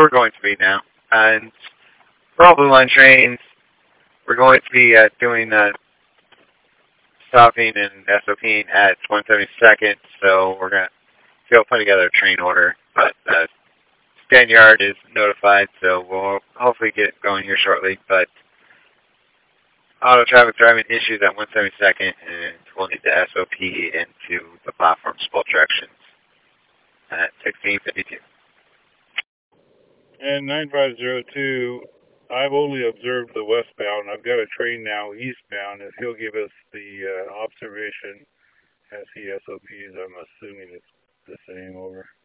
we're going to be now. And for all Blue Line trains, we're going to be doing stopping and SOPing at 172nd, so we're going to go put together a train order. But Stand Yard is notified, so we'll hopefully get going here shortly. But auto traffic driving issues at 172nd, and we'll need the SOP into the platform's both directions at 1652. And 9502, I've only observed the westbound. I've got a train now eastbound. If he'll give us the observation as he SOPs, I'm assuming it's the same. Over.